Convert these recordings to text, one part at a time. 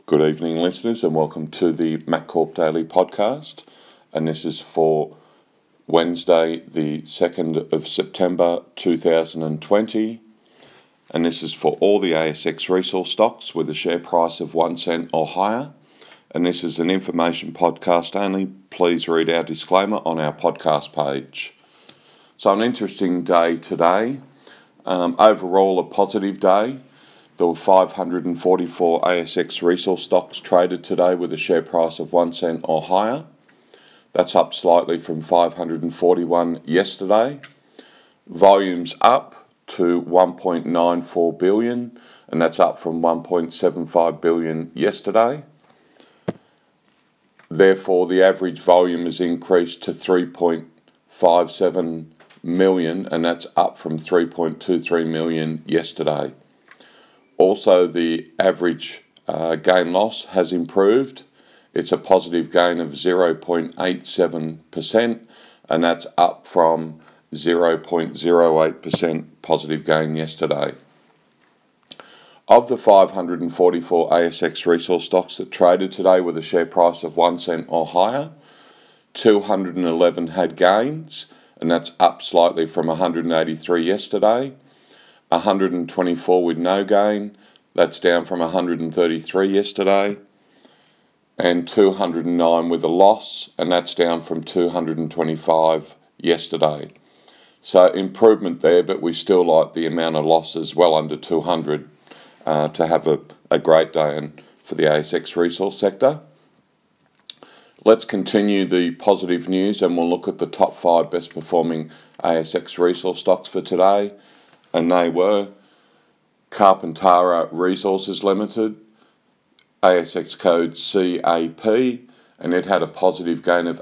Good evening, listeners, and welcome to the MacCorp Daily Podcast. And this is for Wednesday, the 2nd of September 2020. And this is for all the ASX resource stocks with a share price of 1 cent or higher. And this is an information podcast only. Please read our disclaimer on our podcast page. So, an interesting day today. Overall, a positive day. There were 544 ASX resource stocks traded today with a share price of 1 cent or higher. That's up slightly from 541 yesterday. Volumes up to 1.94 billion, and that's up from 1.75 billion yesterday. Therefore, the average volume has increased to 3.57 million, and that's up from 3.23 million yesterday. Also, the average gain-loss has improved. It's a positive gain of 0.87%, and that's up from 0.08% positive gain yesterday. Of the 544 ASX resource stocks that traded today with a share price of 1 cent or higher, 211 had gains, and that's up slightly from 183 yesterday. 124 with no gain, that's down from 133 yesterday, and 209 with a loss, and that's down from 225 yesterday. So improvement there, but we still like the amount of losses well under 200 to have a great day for the ASX resource sector. Let's continue the positive news and we'll look at the top 5 best performing ASX resource stocks for today. And they were Carpentara Resources Limited, ASX code CAP, and it had a positive gain of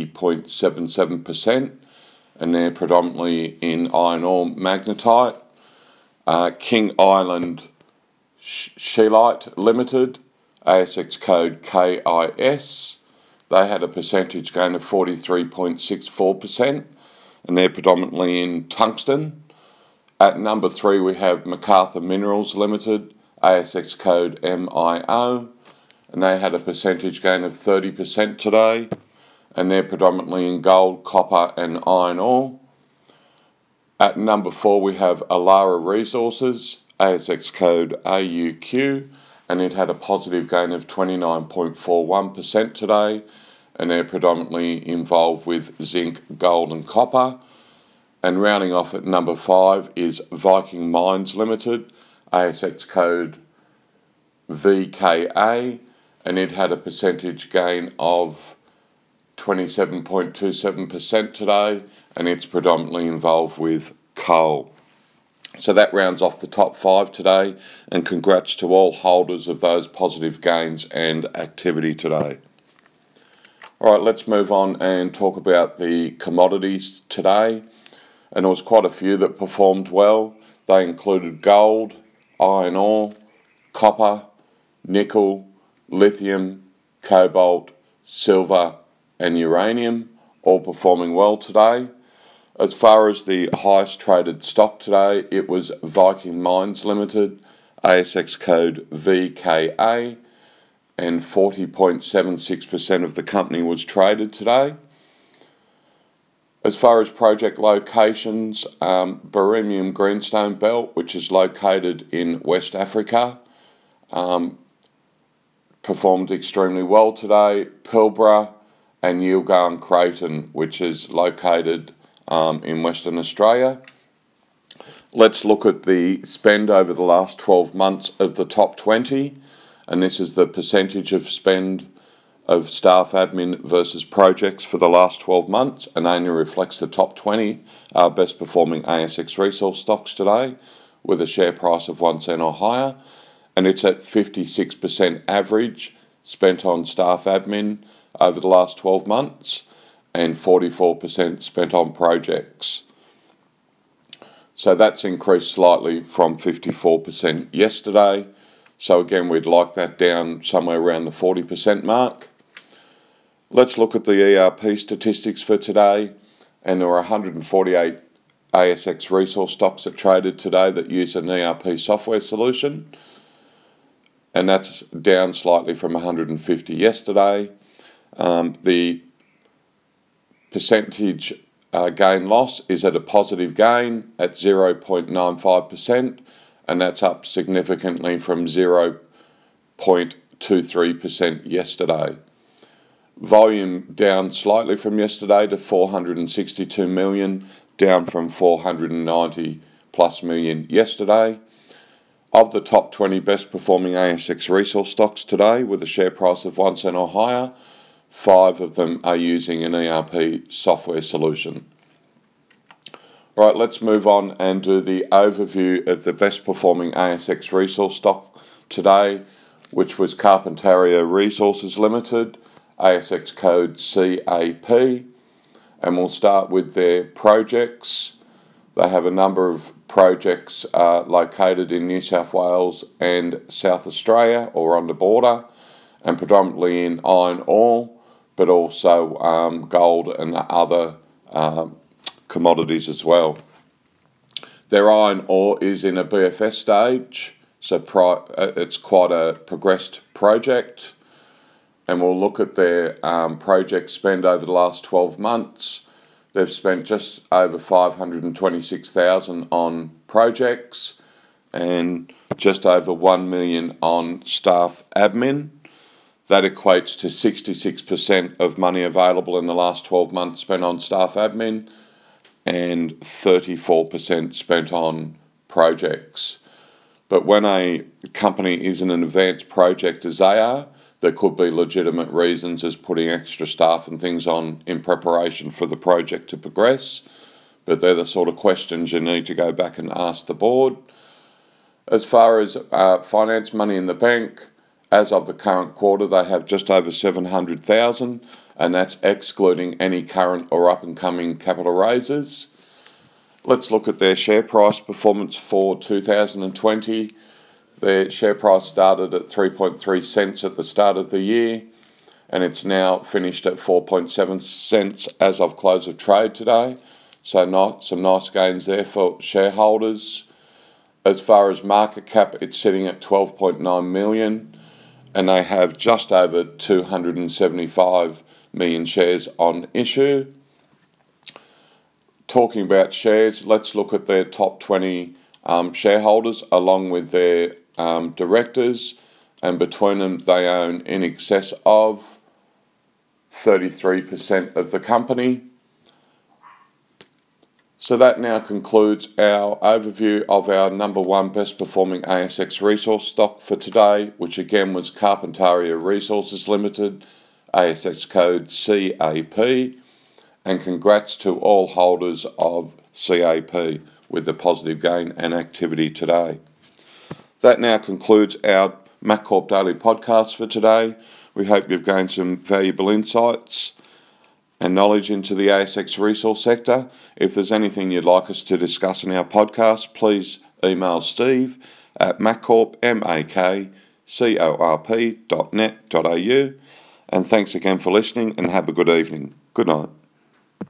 80.77%, and they're predominantly in iron ore magnetite. King Island Scheelite Limited, ASX code KIS, they had a percentage gain of 43.64%, and they're predominantly in tungsten. At number 3, we have MacArthur Minerals Limited, ASX code MIO, and they had a percentage gain of 30% today, and they're predominantly in gold, copper, and iron ore. At number 4, we have Alara Resources, ASX code AUQ, and it had a positive gain of 29.41% today, and they're predominantly involved with zinc, gold, and copper. And rounding off at number 5 is Viking Mines Limited, ASX code VKA, and it had a percentage gain of 27.27% today, and it's predominantly involved with coal. So that rounds off the top 5 today, and congrats to all holders of those positive gains and activity today. All right, let's move on and talk about the commodities today. And there was quite a few that performed well. They included gold, iron ore, copper, nickel, lithium, cobalt, silver, and uranium, all performing well today. As far as the highest traded stock today, it was Viking Mines Limited, ASX code VKA, and 40.76% of the company was traded today. As far as project locations, Birimian Greenstone Belt, which is located in West Africa, performed extremely well today. Pilbara and Yilgarn Creighton, which is located in Western Australia. Let's look at the spend over the last 12 months of the top 20, and this is the percentage of spend of staff admin versus projects for the last 12 months, and only reflects the top 20 best performing ASX resource stocks today with a share price of 1 cent or higher, and it's at 56% average spent on staff admin over the last 12 months and 44% spent on projects. So that's increased slightly from 54% yesterday. So again, we'd like that down somewhere around the 40% mark. Let's look at the ERP statistics for today, and there were 148 ASX resource stocks that traded today that use an ERP software solution. and that's down slightly from 150 yesterday. The percentage gain loss is at a positive gain at 0.95%, and that's up significantly from 0.23% yesterday. Volume down slightly from yesterday to 462 million, down from 490 plus million yesterday. Of the top 20 best performing ASX resource stocks today with a share price of 1 cent or higher, 5 of them are using an ERP software solution. Right, let's move on and do the overview of the best performing ASX resource stock today, which was Carpentaria Resources Limited, ASX code CAP, and we'll start with their projects. They have a number of projects located in New South Wales and South Australia, or on the border, and predominantly in iron ore, but also gold and other commodities as well. Their iron ore is in a BFS stage, so it's quite a progressed project. And we'll look at their project spend over the last 12 months. They've spent just over 526,000 on projects and just over 1 million on staff admin. That equates to 66% of money available in the last 12 months spent on staff admin and 34% spent on projects. But when a company is in an advanced project as they are, there could be legitimate reasons as putting extra staff and things on in preparation for the project to progress. But they're the sort of questions you need to go back and ask the board. As far as finance money in the bank, as of the current quarter, they have just over 700,000, and that's excluding any current or up-and-coming capital raises. Let's look at their share price performance for 2020. Their share price started at 3.3 cents at the start of the year, and it's now finished at 4.7 cents as of close of trade today. So some nice gains there for shareholders. As far as market cap, it's sitting at 12.9 million, and they have just over 275 million shares on issue. Talking about shares, let's look at their top 20 shareholders along with their directors, and between them they own in excess of 33% of the company. So that now concludes our overview of our number one best performing ASX resource stock for today, which again was Carpentaria Resources Limited, ASX code CAP, and congrats to all holders of CAP with the positive gain and activity today. That now concludes our MacCorp Daily Podcast for today. We hope you've gained some valuable insights and knowledge into the ASX resource sector. If there's anything you'd like us to discuss in our podcast, please email Steve at maccorp.net.au. And thanks again for listening, and have a good evening. Good night.